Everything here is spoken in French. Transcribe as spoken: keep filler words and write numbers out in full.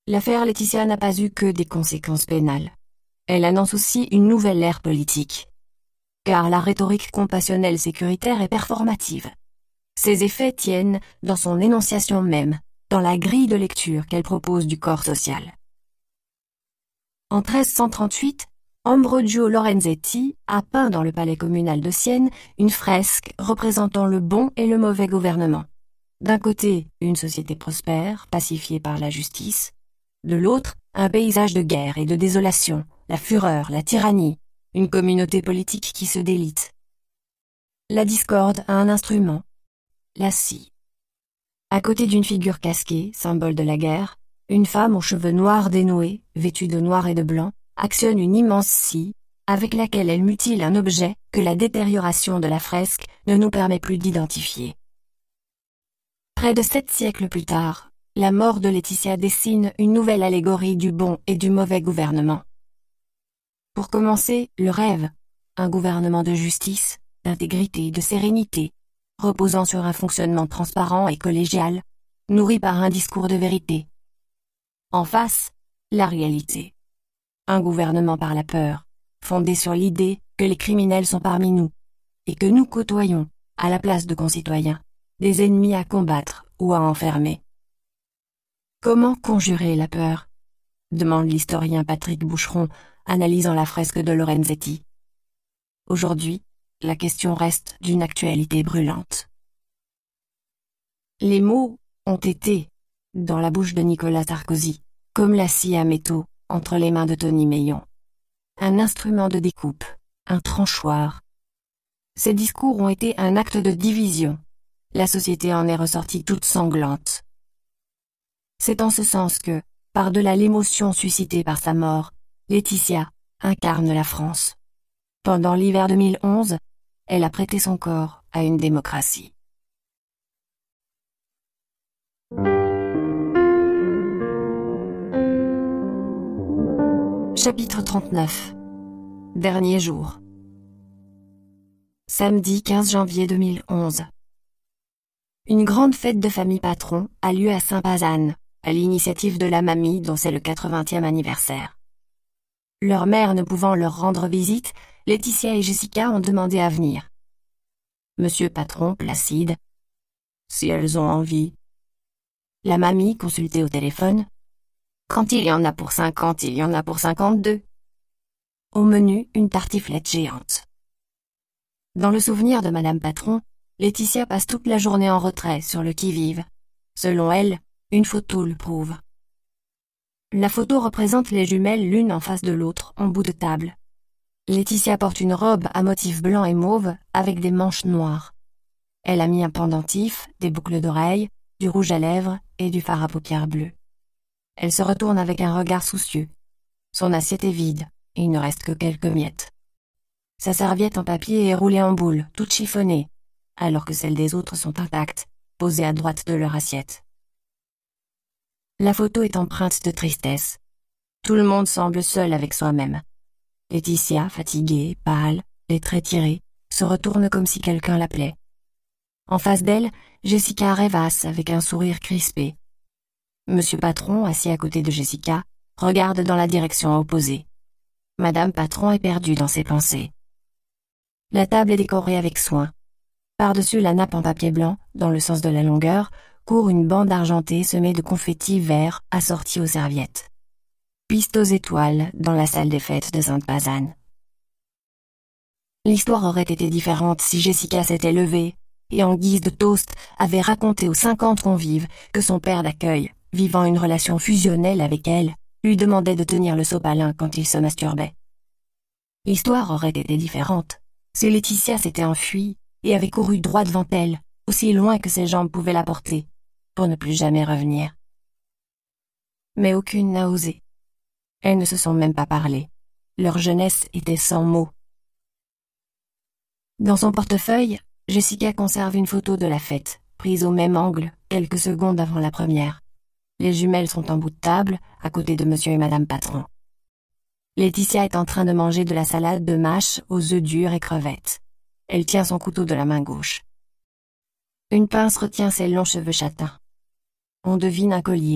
L'affaire Laetitia n'a pas eu que des conséquences pénales. Elle annonce aussi une nouvelle ère politique. Car la rhétorique compassionnelle sécuritaire est performative. Ses effets tiennent dans son énonciation même, dans la grille de lecture qu'elle propose du corps social. En treize cent trente-huit, Ambrogio Lorenzetti a peint dans le palais communal de Sienne une fresque représentant le bon et le mauvais gouvernement. D'un côté, une société prospère, pacifiée par la justice. De l'autre, un paysage de guerre et de désolation, la fureur, la tyrannie, une communauté politique qui se délite. La discorde a un instrument, la scie. À côté d'une figure casquée, symbole de la guerre, une femme aux cheveux noirs dénoués, vêtue de noir et de blanc, actionne une immense scie, avec laquelle elle mutile un objet que la détérioration de la fresque ne nous permet plus d'identifier. Près de sept siècles plus tard, la mort de Laetitia dessine une nouvelle allégorie du bon et du mauvais gouvernement. Pour commencer, le rêve, un gouvernement de justice, d'intégrité, de sérénité, reposant sur un fonctionnement transparent et collégial, nourri par un discours de vérité. En face, la réalité. Un gouvernement par la peur, fondé sur l'idée que les criminels sont parmi nous, et que nous côtoyons, à la place de concitoyens, des ennemis à combattre ou à enfermer. Comment conjurer la peur ? Demande l'historien Patrick Boucheron, analysant la fresque de Lorenzetti. Aujourd'hui, la question reste d'une actualité brûlante. Les mots ont été, dans la bouche de Nicolas Sarkozy, comme la scie à métaux entre les mains de Tony Meillon. Un instrument de découpe, un tranchoir. Ces discours ont été un acte de division. La société en est ressortie toute sanglante. C'est en ce sens que, par-delà l'émotion suscitée par sa mort, Laetitia incarne la France. Pendant l'hiver deux mille onze, elle a prêté son corps à une démocratie. Chapitre trente-neuf. Dernier jour. Samedi quinze janvier deux mille onze. Une grande fête de famille patron a lieu à Saint-Pazanne, à l'initiative de la mamie dont c'est le quatre-vingtième anniversaire. Leur mère ne pouvant leur rendre visite, Laetitia et Jessica ont demandé à venir. Monsieur Patron, placide. Si elles ont envie. La mamie, consultée au téléphone. Quand il y en a pour cinquante, il y en a pour cinquante-deux. Au menu, une tartiflette géante. Dans le souvenir de Madame Patron, Laetitia passe toute la journée en retrait sur le qui-vive. Selon elle, une photo le prouve. La photo représente les jumelles l'une en face de l'autre, en bout de table. Laetitia porte une robe à motifs blancs et mauves avec des manches noires. Elle a mis un pendentif, des boucles d'oreilles, du rouge à lèvres et du fard à paupières bleu. Elle se retourne avec un regard soucieux. Son assiette est vide, et il ne reste que quelques miettes. Sa serviette en papier est roulée en boule, toute chiffonnée, alors que celles des autres sont intactes, posées à droite de leur assiette. La photo est empreinte de tristesse. Tout le monde semble seul avec soi-même. Laetitia, fatiguée, pâle, les traits tirés, se retourne comme si quelqu'un l'appelait. En face d'elle, Jessica rêvasse avec un sourire crispé. Monsieur Patron, assis à côté de Jessica, regarde dans la direction opposée. Madame Patron est perdue dans ses pensées. La table est décorée avec soin. Par-dessus la nappe en papier blanc, dans le sens de la longueur, court une bande argentée semée de confettis verts assortis aux serviettes. Piste aux étoiles dans la salle des fêtes de Sainte-Pazanne. L'histoire aurait été différente si Jessica s'était levée et en guise de toast avait raconté aux cinquante convives que son père d'accueil, vivant une relation fusionnelle avec elle, lui demandait de tenir le sopalin quand il se masturbait. L'histoire aurait été différente si Laetitia s'était enfuie et avait couru droit devant elle, aussi loin que ses jambes pouvaient la porter, pour ne plus jamais revenir. Mais aucune n'a osé. Elles ne se sont même pas parlé. Leur jeunesse était sans mots. Dans son portefeuille, Jessica conserve une photo de la fête, prise au même angle, quelques secondes avant la première. Les jumelles sont en bout de table, à côté de monsieur et madame Patron. Laetitia est en train de manger de la salade de mâche aux œufs durs et crevettes. Elle tient son couteau de la main gauche. Une pince retient ses longs cheveux châtains. On devine un collier.